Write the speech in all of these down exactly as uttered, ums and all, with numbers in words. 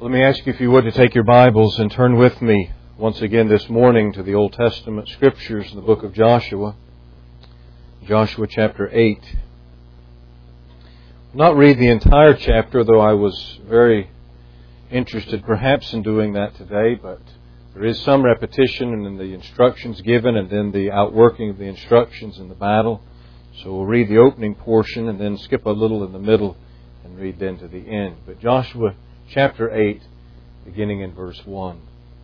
Let me ask you, if you would, to take your Bibles and turn with me once again this morning to the Old Testament Scriptures in the book of Joshua. Joshua chapter eight. I'll not read the entire chapter, though I was very interested perhaps in doing that today, but there is some repetition in the instructions given and then the outworking of the instructions in the battle. So we'll read the opening portion and then skip a little in the middle and read then to the end. But Joshua chapter eight, beginning in verse one.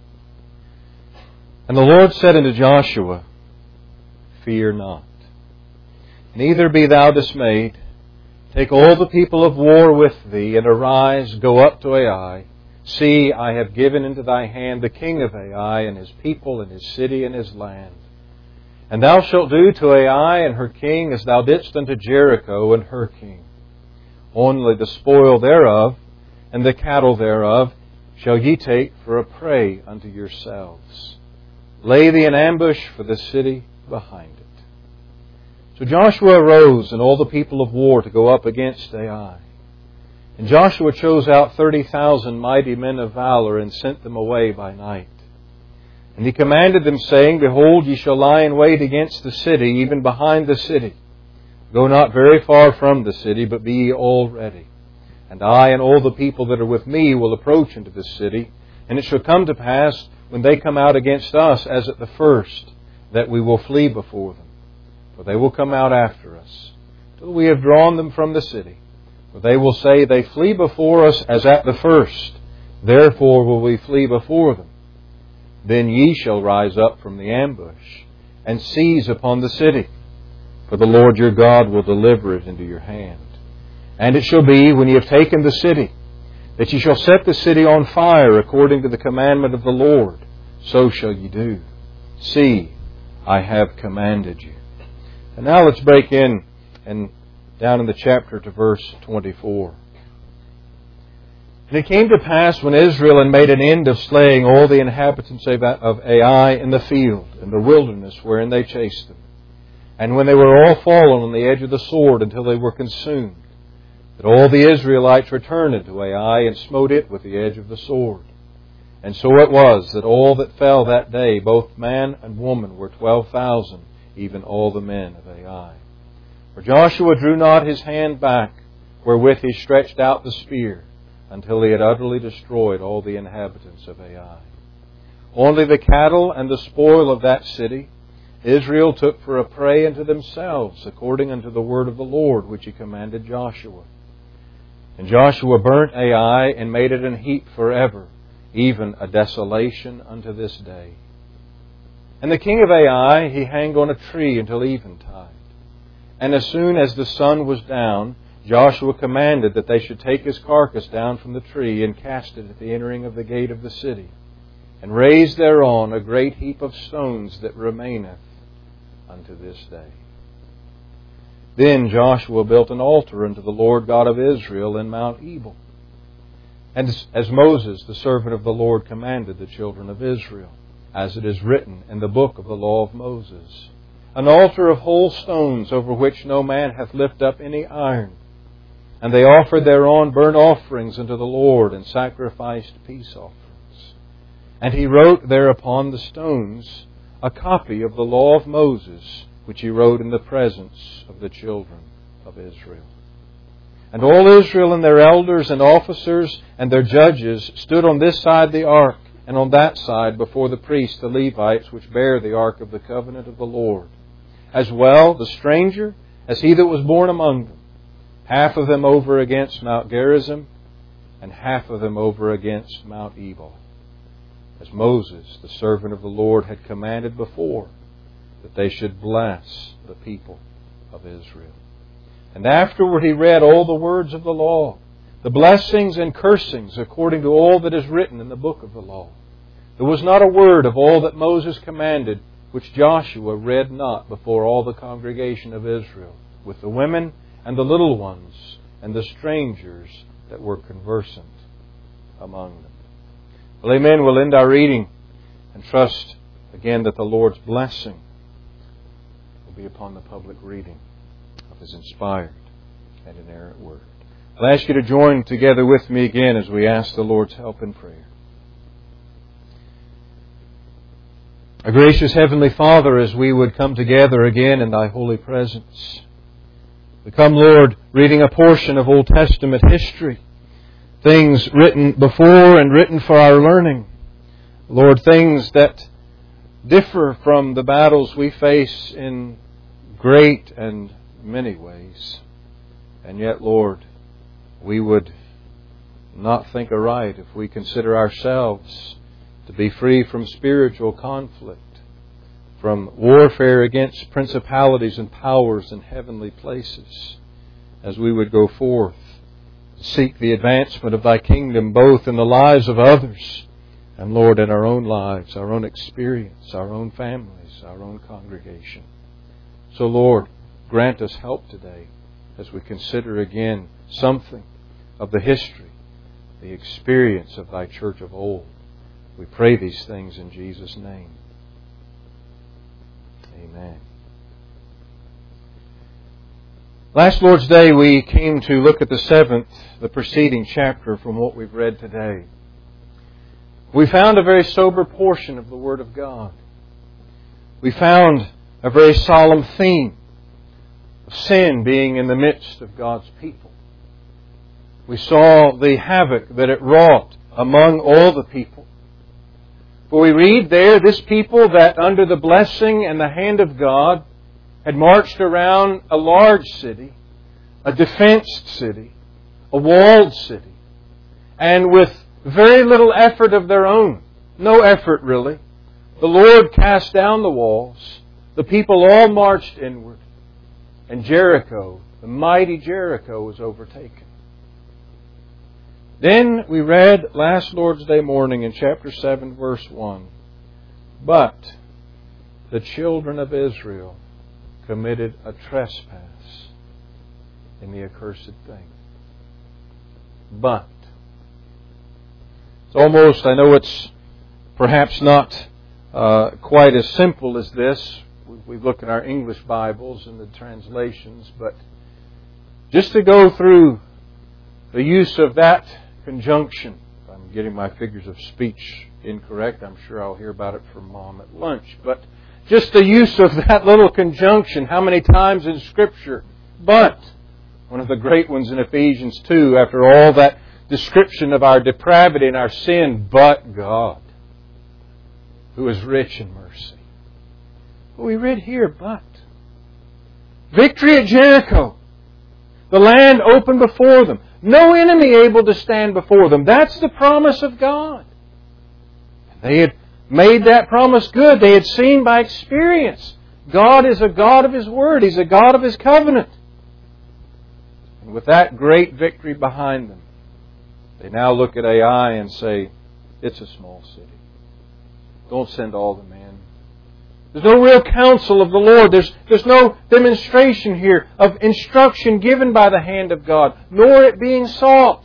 And the Lord said unto Joshua, Fear not, neither be thou dismayed. Take all the people of war with thee, and arise, go up to Ai. See, I have given into thy hand the king of Ai, and his people, and his city, and his land. And thou shalt do to Ai and her king as thou didst unto Jericho and her king. Only the spoil thereof, and the cattle thereof, shall ye take for a prey unto yourselves. Lay thee an ambush for the city behind it. So Joshua arose, and all the people of war, to go up against Ai. And Joshua chose out thirty thousand mighty men of valor, and sent them away by night. And he commanded them, saying, Behold, ye shall lie in wait against the city, even behind the city. Go not very far from the city, but be ye all ready. And I and all the people that are with me will approach into the city. And it shall come to pass, when they come out against us, as at the first, that we will flee before them. For they will come out after us, till we have drawn them from the city. For they will say, They flee before us as at the first. Therefore will we flee before them. Then ye shall rise up from the ambush, and seize upon the city. For the Lord your God will deliver it into your hand. And it shall be, when ye have taken the city, that ye shall set the city on fire according to the commandment of the Lord. So shall ye do. See, I have commanded you. And now let's break in and down in the chapter to verse twenty-four. And it came to pass, when Israel had made an end of slaying all the inhabitants of Ai in the field, in the wilderness wherein they chased them, and when they were all fallen on the edge of the sword until they were consumed, that all the Israelites returned into Ai, and smote it with the edge of the sword. And so it was, that all that fell that day, both man and woman, were twelve thousand, even all the men of Ai. For Joshua drew not his hand back, wherewith he stretched out the spear, until he had utterly destroyed all the inhabitants of Ai. Only the cattle and the spoil of that city Israel took for a prey unto themselves, according unto the word of the Lord, which he commanded Joshua. And Joshua burnt Ai, and made it an heap forever, even a desolation unto this day. And the king of Ai he hanged on a tree until eventide. And as soon as the sun was down, Joshua commanded that they should take his carcass down from the tree, and cast it at the entering of the gate of the city, and raise thereon a great heap of stones that remaineth unto this day. Then Joshua built an altar unto the Lord God of Israel in Mount Ebal, and as Moses, the servant of the Lord, commanded the children of Israel, as it is written in the book of the law of Moses, an altar of whole stones, over which no man hath lifted up any iron. And they offered thereon burnt offerings unto the Lord, and sacrificed peace offerings. And he wrote thereupon the stones a copy of the law of Moses, which he wrote in the presence of the children of Israel. And all Israel and their elders and officers and their judges stood on this side the ark, and on that side before the priests, the Levites, which bear the ark of the covenant of the Lord, as well the stranger as he that was born among them, half of them over against Mount Gerizim, and half of them over against Mount Ebal, as Moses, the servant of the Lord, had commanded before, that they should bless the people of Israel. And afterward he read all the words of the law, the blessings and cursings, according to all that is written in the book of the law. There was not a word of all that Moses commanded which Joshua read not before all the congregation of Israel, with the women and the little ones and the strangers that were conversant among them. Well, amen. We'll end our reading and trust again that the Lord's blessing will be upon the public reading of His inspired and inerrant Word. I'll ask you to join together with me again as we ask the Lord's help in prayer. Our gracious Heavenly Father, as we would come together again in Thy holy presence, we come, Lord, reading a portion of Old Testament history, things written before and written for our learning. Lord, things that differ from the battles we face in great and many ways. And yet, Lord, we would not think aright if we consider ourselves to be free from spiritual conflict, from warfare against principalities and powers in heavenly places, as we would go forth to seek the advancement of Thy kingdom, both in the lives of others and, Lord, in our own lives, our own experience, our own families, our own congregation. So, Lord, grant us help today as we consider again something of the history, the experience of Thy church of old. We pray these things in Jesus' name. Amen. Last Lord's Day we came to look at the seventh, the preceding chapter from what we've read today. We found a very sober portion of the Word of God. We found a very solemn theme of sin being in the midst of God's people. We saw the havoc that it wrought among all the people. For we read there, this people that under the blessing and the hand of God had marched around a large city, a defensed city, a walled city, and with very little effort of their own, no effort really, the Lord cast down the walls, the people all marched inward, and Jericho, the mighty Jericho, was overtaken. Then we read last Lord's Day morning in chapter seven, verse one, but the children of Israel committed a trespass in the accursed thing. But. It's almost, I know it's perhaps not uh, quite as simple as this. We look at our English Bibles and the translations, but just to go through the use of that conjunction. If I'm getting my figures of speech incorrect, I'm sure I'll hear about it from Mom at lunch. But just the use of that little conjunction, how many times in Scripture? But, one of the great ones in Ephesians two, after all that description of our depravity and our sin, but God, who is rich in mercy. Well, we read here, but. Victory at Jericho. The land open before them. No enemy able to stand before them. That's the promise of God. They had made that promise good. They had seen by experience. God is a God of His Word. He's a God of His covenant. And with that great victory behind them, they now look at Ai and say, it's a small city. Don't send all the men. There's no real counsel of the Lord. There's, there's no demonstration here of instruction given by the hand of God, nor it being sought.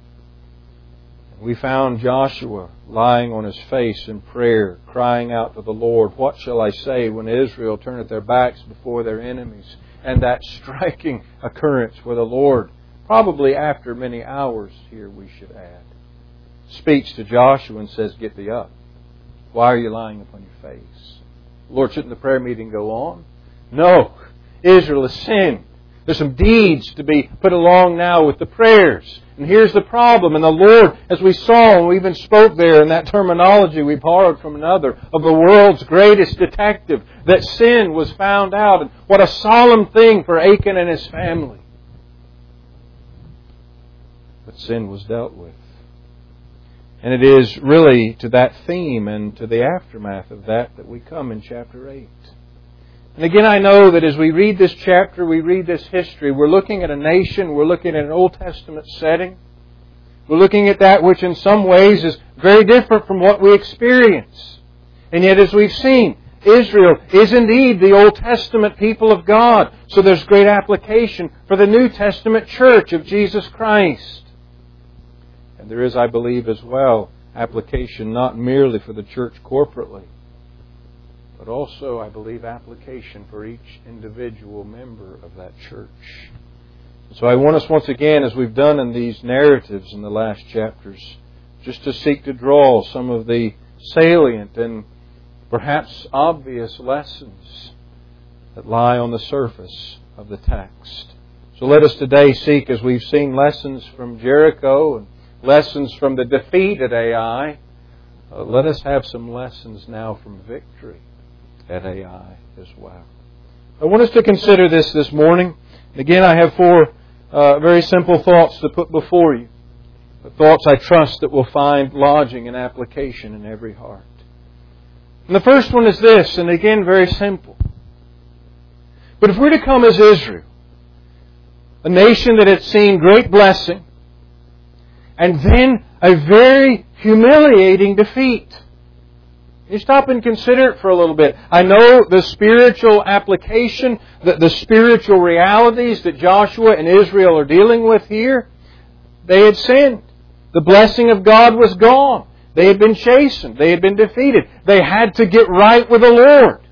We found Joshua lying on his face in prayer, crying out to the Lord, what shall I say when Israel turneth their backs before their enemies? And that striking occurrence where the Lord, probably after many hours here we should add, speaks to Joshua and says, get thee up. Why are you lying upon your face? Lord, shouldn't the prayer meeting go on? No. Israel has sinned. There's some deeds to be put along now with the prayers. And here's the problem. And the Lord, as we saw, and we even spoke there in that terminology we borrowed from another, of the world's greatest detective, that sin was found out. And what a solemn thing for Achan and his family. But sin was dealt with. And it is really to that theme and to the aftermath of that that we come in chapter eight. And again, I know that as we read this chapter, we read this history, we're looking at a nation, we're looking at an Old Testament setting. We're looking at that which in some ways is very different from what we experience. And yet, as we've seen, Israel is indeed the Old Testament people of God. So there's great application for the New Testament church of Jesus Christ. And there is, I believe, as well, application not merely for the church corporately, but also, I believe, application for each individual member of that church. So I want us once again, as we've done in these narratives in the last chapters, just to seek to draw some of the salient and perhaps obvious lessons that lie on the surface of the text. So let us today seek, as we've seen lessons from Jericho and lessons from the defeat at Ai, uh, let us have some lessons now from victory at Ai as well. I want us to consider this this morning. Again, I have four uh, very simple thoughts to put before you. The thoughts I trust that will find lodging and application in every heart. And the first one is this, and again very simple. But if we're to come as Israel, a nation that had seen great blessing, and then a very humiliating defeat. You stop and consider it for a little bit. I know the spiritual application, the, the spiritual realities that Joshua and Israel are dealing with here. They had sinned. The blessing of God was gone. They had been chastened. They had been defeated. They had to get right with the Lord.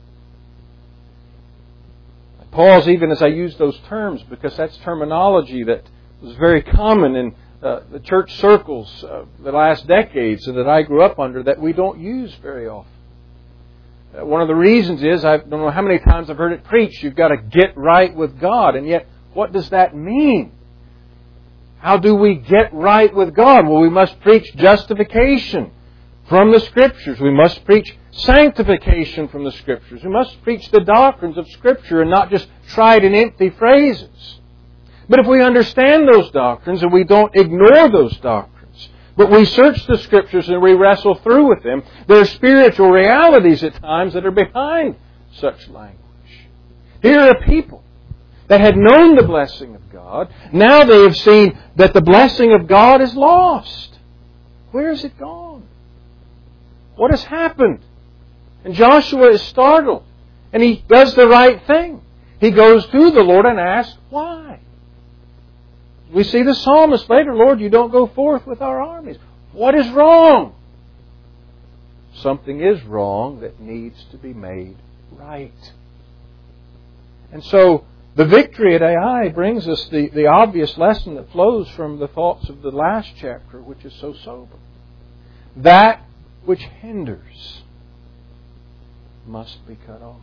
I pause even as I use those terms because that's terminology that was very common in uh, the church circles of the last decades that I grew up under that we don't use very often. Uh, one of the reasons is, I don't know how many times I've heard it preached, you've got to get right with God. And yet, what does that mean? How do we get right with God? Well, we must preach justification from the Scriptures. We must preach sanctification from the Scriptures. We must preach the doctrines of Scripture and not just tried and empty phrases. But if we understand those doctrines and we don't ignore those doctrines, but we search the Scriptures and we wrestle through with them, there are spiritual realities at times that are behind such language. Here are people that had known the blessing of God. Now they have seen that the blessing of God is lost. Where has it gone? What has happened? And Joshua is startled. And he does the right thing. He goes to the Lord and asks, why? We see the psalmist later, Lord, you don't go forth with our armies. What is wrong? Something is wrong that needs to be made right. And so, the victory at Ai brings us the, the obvious lesson that flows from the thoughts of the last chapter, which is so sober. That which hinders must be cut off.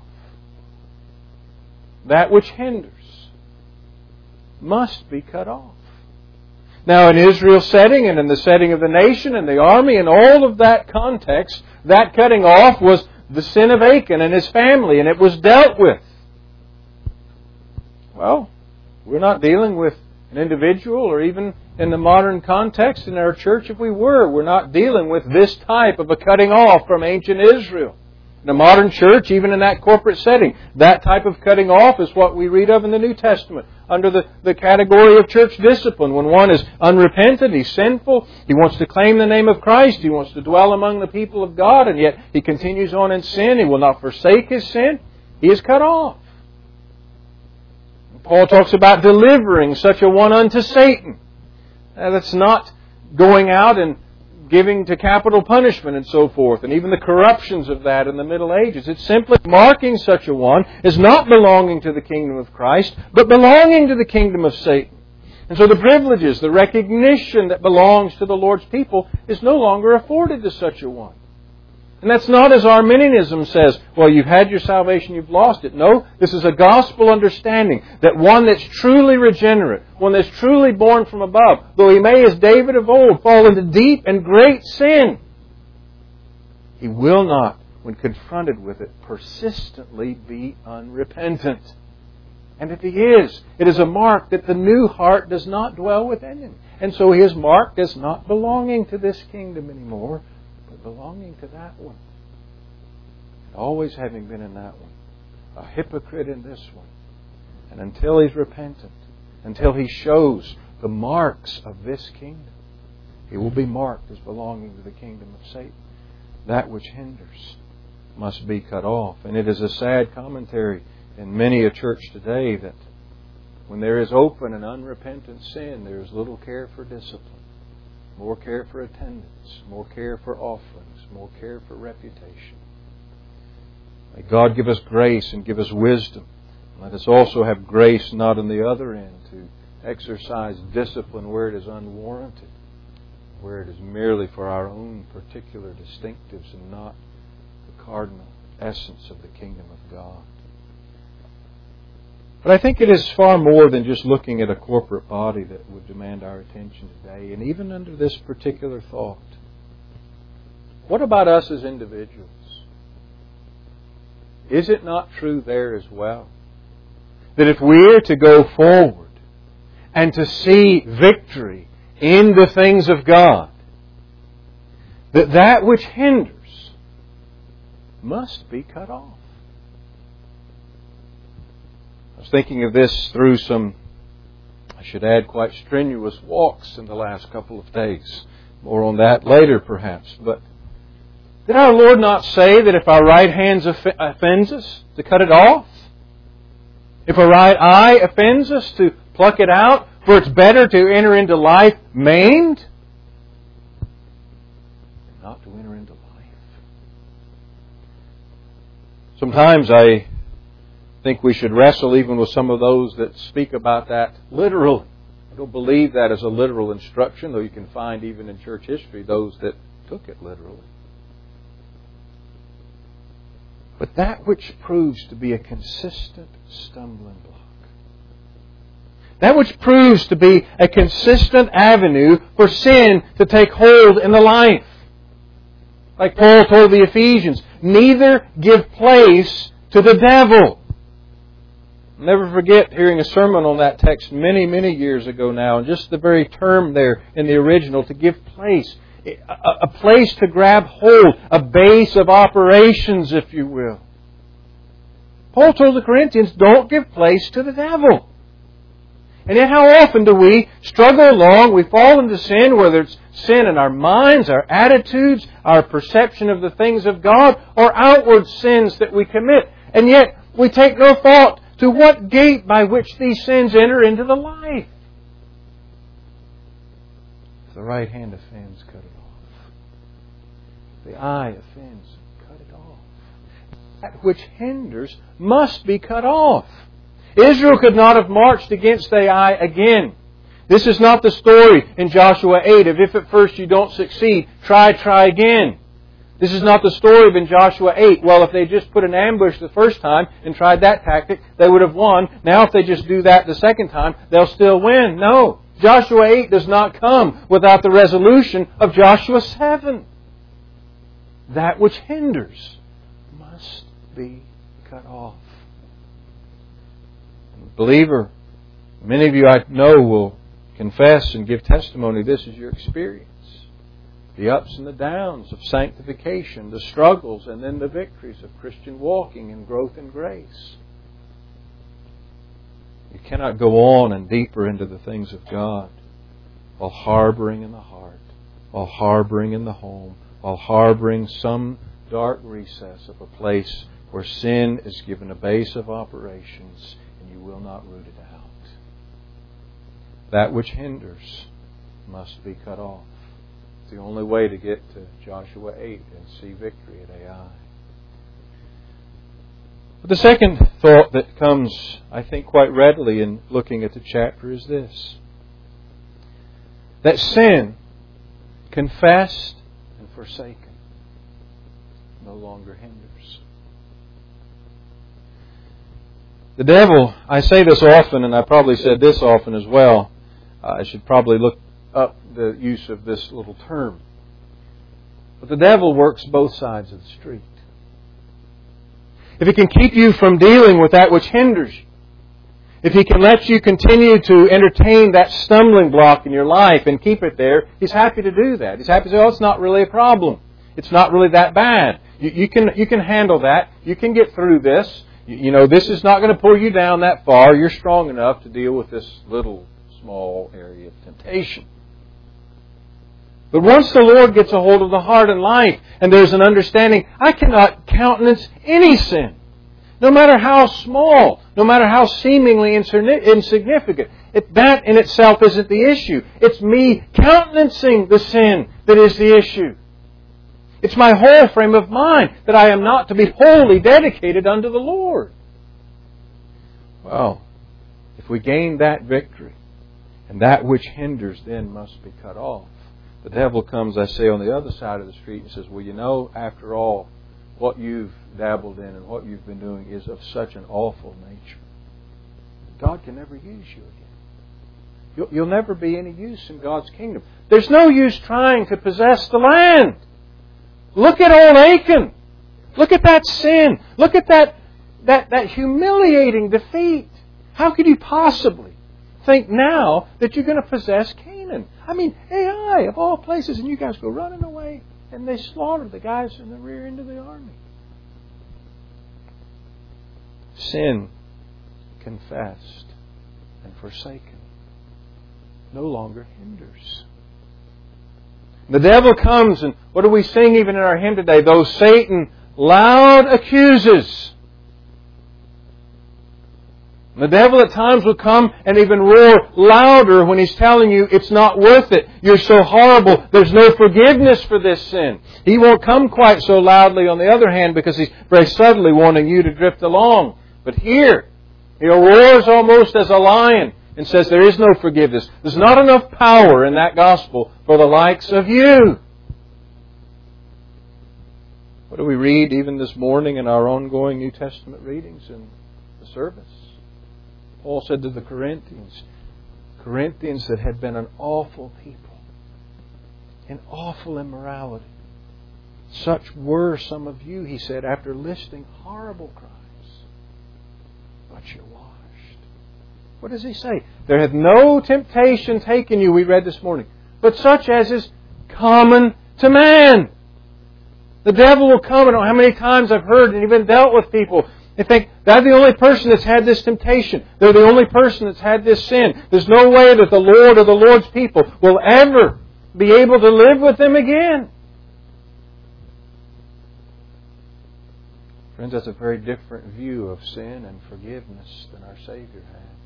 That which hinders must be cut off. Now, in Israel's setting and in the setting of the nation and the army and all of that context, that cutting off was the sin of Achan and his family, and it was dealt with. Well, we're not dealing with an individual, or even in the modern context in our church, if we were, we're not dealing with this type of a cutting off from ancient Israel. In a modern church, even in that corporate setting, that type of cutting off is what we read of in the New Testament under the, the category of church discipline. When one is unrepentant, he's sinful, he wants to claim the name of Christ, he wants to dwell among the people of God, and yet he continues on in sin, he will not forsake his sin, he is cut off. Paul talks about delivering such a one unto Satan. Now, that's not going out and giving to capital punishment and so forth, and even the corruptions of that in the Middle Ages. It's simply marking such a one as not belonging to the kingdom of Christ, but belonging to the kingdom of Satan. And so the privileges, the recognition that belongs to the Lord's people is no longer afforded to such a one. And that's not as Arminianism says, well, you've had your salvation, you've lost it. No, this is a gospel understanding that one that's truly regenerate, one that's truly born from above, though he may, as David of old, fall into deep and great sin, he will not, when confronted with it, persistently be unrepentant. And if he is, it is a mark that the new heart does not dwell within him. And so his mark is not belonging to this kingdom anymore, belonging to that one. And always having been in that one. A hypocrite in this one. And until he's repentant, until he shows the marks of this kingdom, he will be marked as belonging to the kingdom of Satan. That which hinders must be cut off. And it is a sad commentary in many a church today that when there is open and unrepentant sin, there is little care for discipline. More care for attendance, more care for offerings, more care for reputation. May God give us grace and give us wisdom. Let us also have grace not on the other end to exercise discipline where it is unwarranted, where it is merely for our own particular distinctives and not the cardinal essence of the kingdom of God. But I think it is far more than just looking at a corporate body that would demand our attention today, and even under this particular thought. What about us as individuals? Is it not true there as well? That if we're to go forward and to see victory in the things of God, that that which hinders must be cut off. I was thinking of this through some, I should add, quite strenuous walks in the last couple of days. More on that later perhaps. But did our Lord not say that if our right hand offends us, to cut it off? If a right eye offends us, to pluck it out? For it's better to enter into life maimed than not to enter into life. Sometimes I think we should wrestle even with some of those that speak about that literally. I don't believe that as a literal instruction, though you can find even in church history those that took it literally. But that which proves to be a consistent stumbling block, that which proves to be a consistent avenue for sin to take hold in the life. Like Paul told the Ephesians, neither give place to the devil. I'll never forget hearing a sermon on that text many, many years ago now, and just the very term there in the original, to give place. A place to grab hold, a base of operations, if you will. Paul told the Corinthians, don't give place to the devil. And yet how often do we struggle along, we fall into sin, whether it's sin in our minds, our attitudes, our perception of the things of God, or outward sins that we commit. And yet we take no thought to what gate by which these sins enter into the life. If the right hand offends, cut it off. The eye offends, cut it off. That which hinders must be cut off. Israel could not have marched against Ai again. This is not the story in Joshua eight of if at first you don't succeed, try, try again. This is not the story of in Joshua eight. Well, if they just put an ambush the first time and tried that tactic, they would have won. Now if they just do that the second time, they'll still win. No. Joshua eight does not come without the resolution of Joshua seven. That which hinders must be cut off. Believer, many of you I know will confess and give testimony this is your experience. The ups and the downs of sanctification, the struggles and then the victories of Christian walking and growth in grace. You cannot go on and deeper into the things of God while harboring in the heart, while harboring in the home, while harboring some dark recess of a place where sin is given a base of operations and you will not root it out. That which hinders must be cut off. It's the only way to get to Joshua eight and see victory at Ai. But the second thought that comes, I think, quite readily in looking at the chapter is this. That sin, confessed and forsaken, no longer hinders. The devil, I say this often, and I probably said this often as well. Uh, I should probably look up the use of this little term. But the devil works both sides of the street. If he can keep you from dealing with that which hinders you, if he can let you continue to entertain that stumbling block in your life and keep it there, he's happy to do that. He's happy to say, oh, it's not really a problem. It's not really that bad. You, you can you can handle that. You can get through this. You, you know, this is not going to pull you down that far. You're strong enough to deal with this little, small area of temptation. But once the Lord gets a hold of the heart and life, and there's an understanding, I cannot countenance any sin. No matter how small, no matter how seemingly insignificant. It, that in itself isn't the issue. It's me countenancing the sin that is the issue. It's my whole frame of mind that I am not to be wholly dedicated unto the Lord. Well, if we gain that victory, And that which hinders then must be cut off. The devil comes, I say, on the other side of the street and says, well, you know, after all, what you've dabbled in and what you've been doing is of such an awful nature. God can never use you again. You'll, you'll never be any use in God's kingdom. There's no use trying to possess the land. Look at old Achan. Look at that sin. Look at that, that, that humiliating defeat. How could you possibly think now that you're going to possess Canaan? I mean, Ai, of all places, and you guys go running away and they slaughter the guys in the rear end of the army. Sin confessed and forsaken no longer hinders. The devil comes, and what do we sing even in our hymn today? Though Satan loud accuses. The devil at times will come and even roar louder when he's telling you it's not worth it. You're so horrible. There's no forgiveness for this sin. He won't come quite so loudly on the other hand because he's very subtly wanting you to drift along. But here, he roars almost as a lion and says there is no forgiveness. There's not enough power in that gospel for the likes of you. What do we read even this morning in our ongoing New Testament readings in the service? Paul said to the Corinthians, Corinthians that had been an awful people, in awful immorality. Such were some of you, he said, after listing horrible crimes. But you're washed. What does he say? There hath no temptation taken you, we read this morning, but such as is common to man. The devil will come, and how many times I've heard and even dealt with people, they think they're the only person that's had this temptation. They're the only person that's had this sin. There's no way that the Lord or the Lord's people will ever be able to live with them again. Friends, that's a very different view of sin and forgiveness than our Savior had.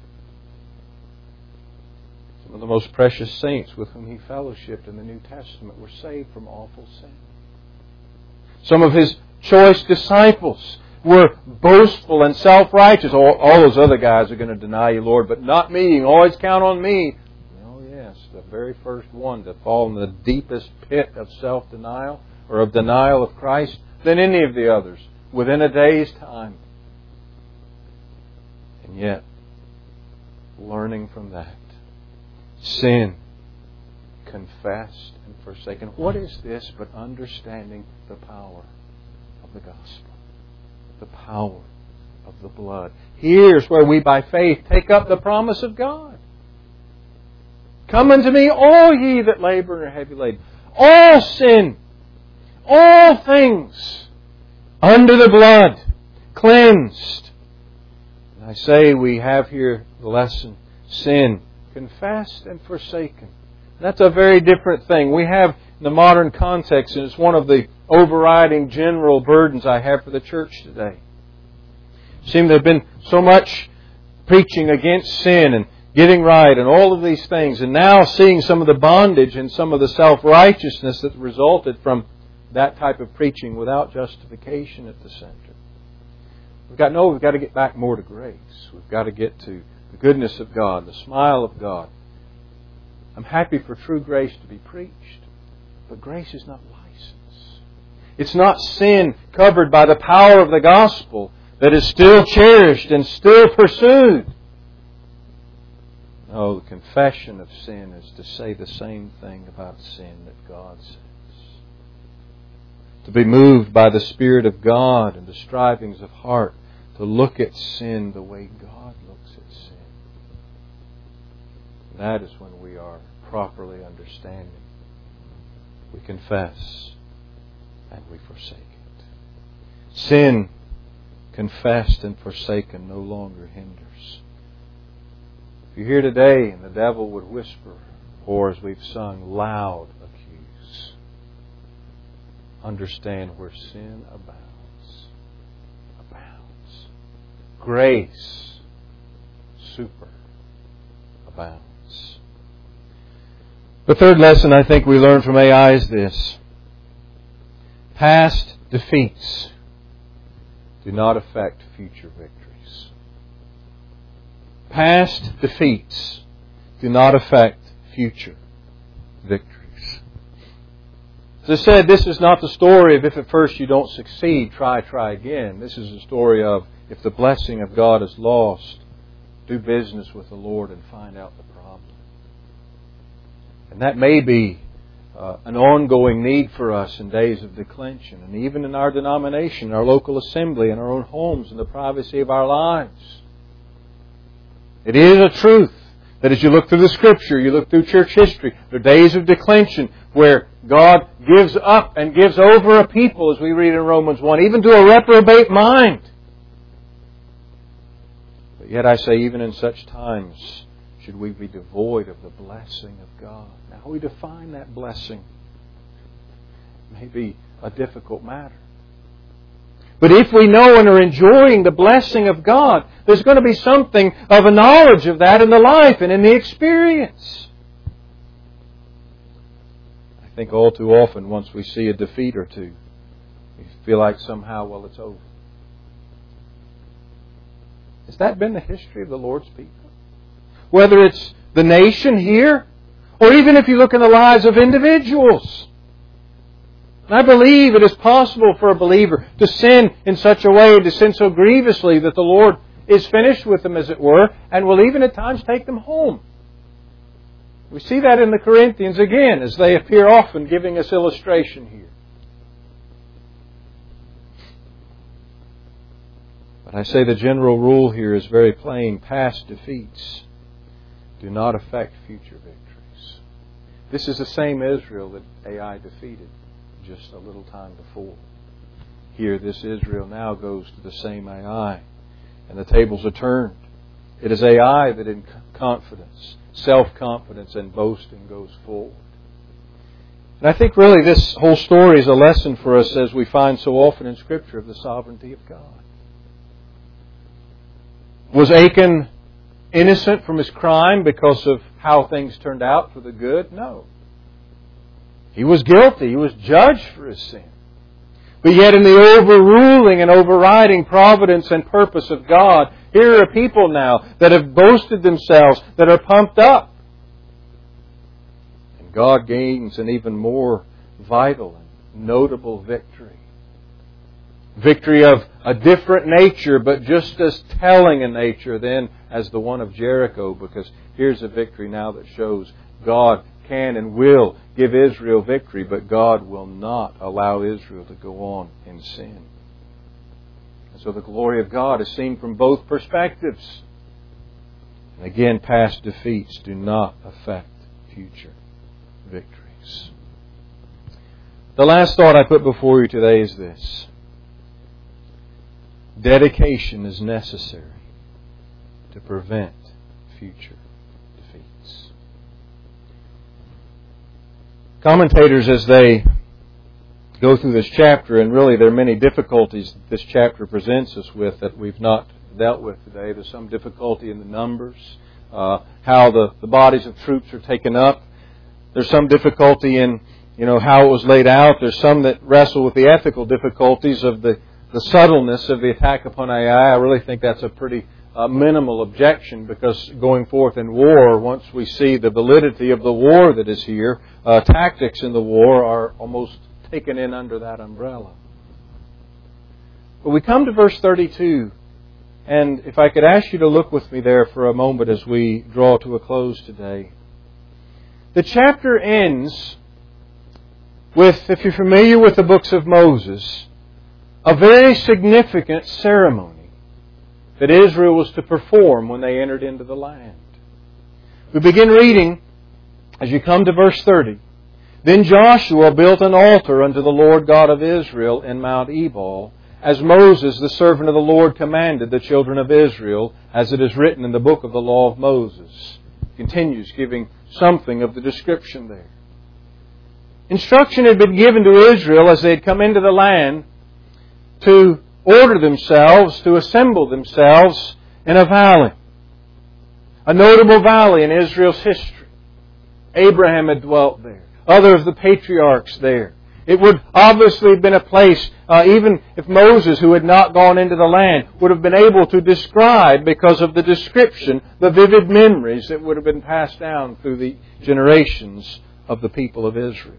Some of the most precious saints with whom He fellowshipped in the New Testament were saved from awful sin. Some of His choice disciples were boastful and self-righteous. All, all those other guys are going to deny you, Lord, but not me. You can always count on me. Oh, yes, the very first one to fall in the deepest pit of self-denial or of denial of Christ than any of the others within a day's time. And yet, learning from that, sin, confessed and forsaken. What is this but understanding the power of the gospel? The power of the blood. Here's where we by faith take up the promise of God. Come unto me, all ye that labor and are heavy laden. All sin, all things under the blood, cleansed. And I say we have here the lesson, sin, confessed and forsaken. That's a very different thing. We have in the modern context, and it's one of the overriding general burdens I have for the church today. It seems there have been so much preaching against sin and getting right and all of these things, and now seeing some of the bondage and some of the self-righteousness that resulted from that type of preaching without justification at the center. We've got no, we've got to get back more to grace. We've got to get to the goodness of God, the smile of God. I'm happy for true grace to be preached, but grace is not license. It's not sin covered by the power of the gospel that is still cherished and still pursued. No, the confession of sin is to say the same thing about sin that God says. To be moved by the Spirit of God and the strivings of heart to look at sin the way God looks at sin. That is when we are properly understanding. We confess and we forsake it. Sin, confessed and forsaken, no longer hinders. If you're here today and the devil would whisper, or as we've sung, loud accuse, understand where sin abounds. Abounds. Grace super abounds. The third lesson I think we learn from Ai is this. Past defeats do not affect future victories. Past defeats do not affect future victories. As I said, this is not the story of if at first you don't succeed, try, try again. This is a story of if the blessing of God is lost, do business with the Lord and find out the problem. And that may be uh, an ongoing need for us in days of declension, and even in our denomination, our local assembly, in our own homes, in the privacy of our lives. It is a truth that as you look through the Scripture, you look through church history, there are days of declension where God gives up and gives over a people, as we read in Romans one, even to a reprobate mind. But yet I say, even in such times, should we be devoid of the blessing of God? Now, how we define that blessing may be a difficult matter. But if we know and are enjoying the blessing of God, there's going to be something of a knowledge of that in the life and in the experience. I think all too often, once we see a defeat or two, we feel like somehow, well, it's over. Has that been the history of the Lord's people? Whether it's the nation here, or even if you look in the lives of individuals. I believe it is possible for a believer to sin in such a way, to sin so grievously that the Lord is finished with them, as it were, and will even at times take them home. We see that in the Corinthians again, as they appear often giving us illustration here. But I say the general rule here is very plain. Past defeats do not affect future victories. This is the same Israel that Ai defeated just a little time before. Here, this Israel now goes to the same Ai, and the tables are turned. It is Ai that in confidence, self-confidence and boasting goes forward. And I think really this whole story is a lesson for us, as we find so often in Scripture, of the sovereignty of God. Was Achan innocent from his crime because of how things turned out for the good? No. He was guilty. He was judged for his sin. But yet in the overruling and overriding providence and purpose of God, here are people now that have boasted themselves, that are pumped up. And God gains an even more vital and notable victory. Victory of a different nature, but just as telling a nature then as the one of Jericho, because here's a victory now that shows God can and will give Israel victory, but God will not allow Israel to go on in sin. And so the glory of God is seen from both perspectives. And again, past defeats do not affect future victories. The last thought I put before you today is this. Dedication is necessary to prevent future defeats. Commentators, as they go through this chapter, and really there are many difficulties that this chapter presents us with that we've not dealt with today. There's some difficulty in the numbers, uh, how the, the bodies of troops are taken up. There's some difficulty in, you know, how it was laid out. There's some that wrestle with the ethical difficulties of the, the subtleness of the attack upon Ai. I really think that's a pretty uh, minimal objection, because going forth in war, once we see the validity of the war that is here, uh, tactics in the war are almost taken in under that umbrella. But we come to verse thirty-two, and if I could ask you to look with me there for a moment as we draw to a close today. The chapter ends with, if you're familiar with the books of Moses, a very significant ceremony that Israel was to perform when they entered into the land. We begin reading, as you come to verse thirty, Then Joshua built an altar unto the Lord God of Israel in Mount Ebal, as Moses, the servant of the Lord, commanded the children of Israel, as it is written in the book of the law of Moses. Continues giving something of the description there. Instruction had been given to Israel as they had come into the land to order themselves, to assemble themselves in a valley. A notable valley in Israel's history. Abraham had dwelt there. Other of the patriarchs there. It would obviously have been a place, uh, even if Moses, who had not gone into the land, would have been able to describe, because of the description, the vivid memories that would have been passed down through the generations of the people of Israel.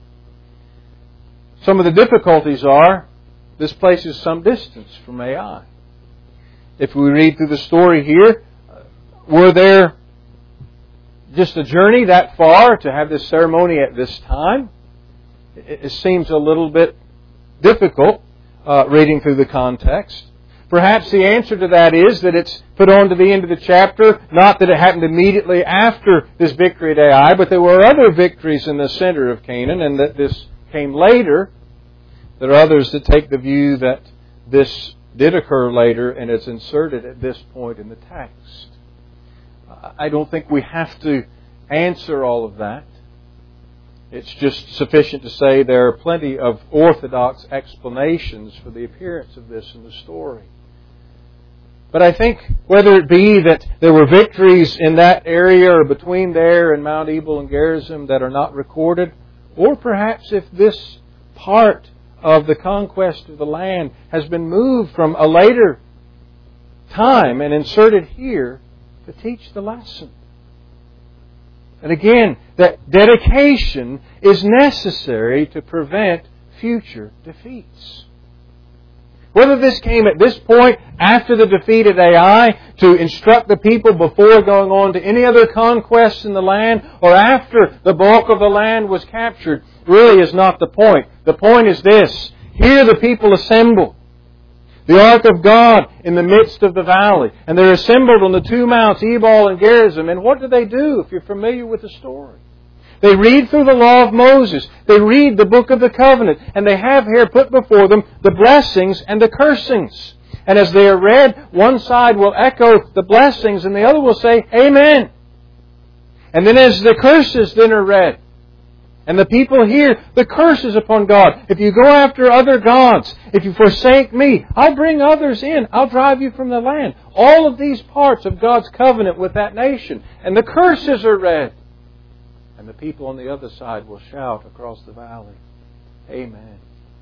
Some of the difficulties are, this place is some distance from Ai. If we read through the story here, were there just a journey that far to have this ceremony at this time? It seems a little bit difficult uh, reading through the context. Perhaps the answer to that is that it's put on to the end of the chapter, not that it happened immediately after this victory at Ai, but there were other victories in the center of Canaan, and that this came later. There are others that take the view that this did occur later and it's inserted at this point in the text. I don't think we have to answer all of that. It's just sufficient to say there are plenty of orthodox explanations for the appearance of this in the story. But I think whether it be that there were victories in that area or between there and Mount Ebal and Gerizim that are not recorded, or perhaps if this part of the conquest of the land has been moved from a later time and inserted here to teach the lesson. And again, that dedication is necessary to prevent future defeats. Whether this came at this point, after the defeat at Ai, to instruct the people before going on to any other conquests in the land, or after the bulk of the land was captured, really is not the point. The point is this: here the people assemble. The ark of God in the midst of the valley. And they're assembled on the two mounts, Ebal and Gerizim. And what do they do, if you're familiar with the story? They read through the law of Moses. They read the book of the covenant. And they have here put before them the blessings and the cursings. And as they are read, one side will echo the blessings and the other will say, Amen. And then as the curses then are read, and the people hear the curses upon God. If you go after other gods, if you forsake me, I'll bring others in. I'll drive you from the land. All of these parts of God's covenant with that nation. And the curses are read. And the people on the other side will shout across the valley, Amen.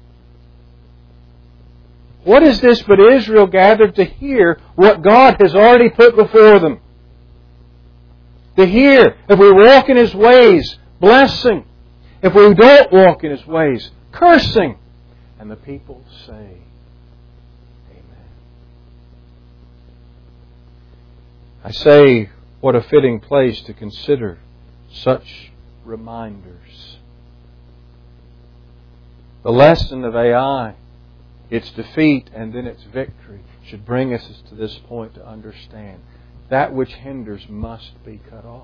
What is this but Israel gathered to hear what God has already put before them? To hear, if we walk in His ways, blessing. If we don't walk in His ways, cursing. And the people say, Amen. I say, what a fitting place to consider such reminders. The lesson of Ai, its defeat and then its victory, should bring us to this point to understand that which hinders must be cut off.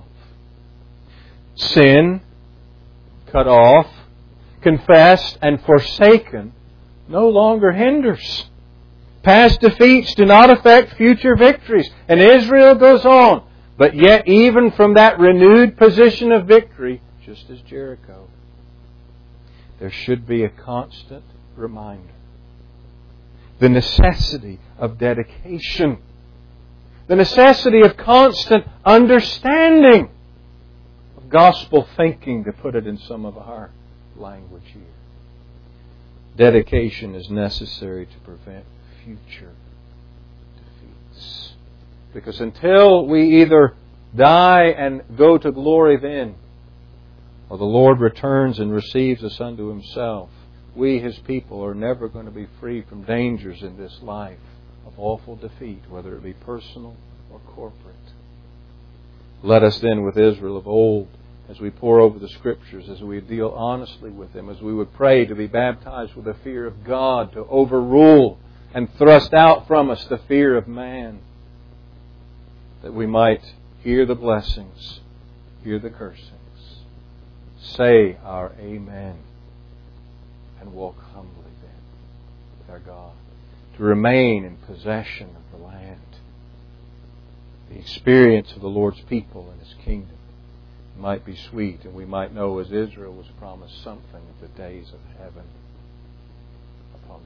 Sin, cut off, confessed and forsaken, no longer hinders. Past defeats do not affect future victories. And Israel goes on. But yet even from that renewed position of victory, just as Jericho, there should be a constant reminder. The necessity of dedication. The necessity of constant understanding. Gospel thinking, to put it in some of our language here. Dedication is necessary to prevent future defeats. Because until we either die and go to glory then, or the Lord returns and receives us unto Himself, we, His people, are never going to be free from dangers in this life of awful defeat, whether it be personal or corporate. Let us then, with Israel of old, as we pore over the Scriptures, as we deal honestly with them, as we would pray to be baptized with the fear of God, to overrule and thrust out from us the fear of man, that we might hear the blessings, hear the cursings, say our Amen, and walk humbly then with our God, to remain in possession of the land. The experience of the Lord's people and His kingdom might be sweet, and we might know, as Israel was promised, something of the days of heaven upon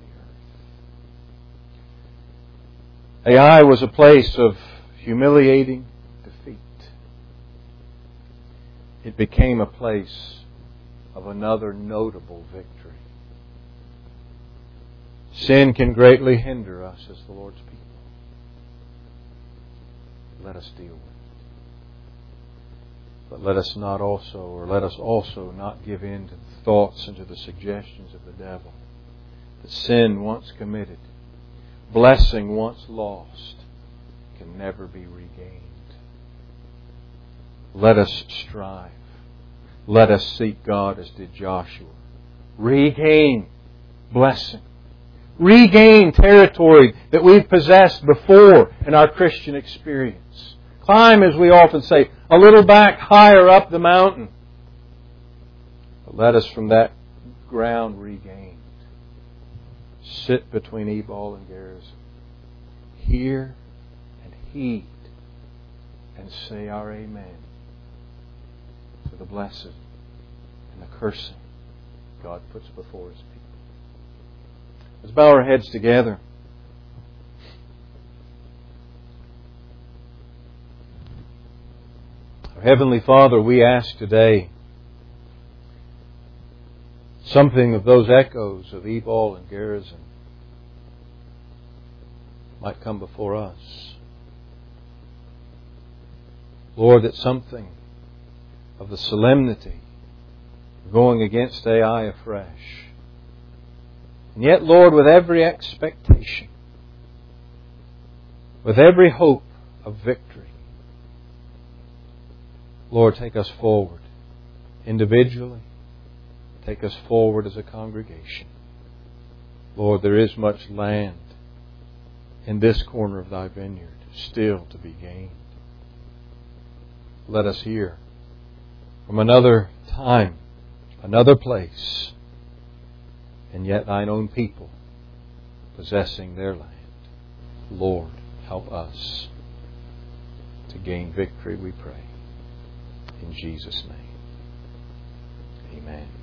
the earth. Ai was a place of humiliating defeat. It became a place of another notable victory. Sin can greatly hinder us as the Lord's people. Let us deal with it. But let us not also, or let us also not give in to the thoughts and to the suggestions of the devil. That sin once committed, blessing once lost, can never be regained. Let us strive. Let us seek God as did Joshua. Regain blessing. Regain territory that we've possessed before in our Christian experience. Climb, as we often say, a little back higher up the mountain. But let us from that ground regained sit between Ebal and Gerizim. Hear and heed and say our amen to the blessed and the cursing God puts before His people. Let's bow our heads together. Our Heavenly Father, we ask today something of those echoes of Ebal and Gerizim might come before us. Lord, that something of the solemnity of going against Ai afresh. And yet, Lord, with every expectation, with every hope of victory, Lord, take us forward individually. Take us forward as a congregation. Lord, there is much land in this corner of Thy vineyard still to be gained. Let us hear from another time, another place, and yet Thine own people possessing their land. Lord, help us to gain victory, we pray. In Jesus' name, amen.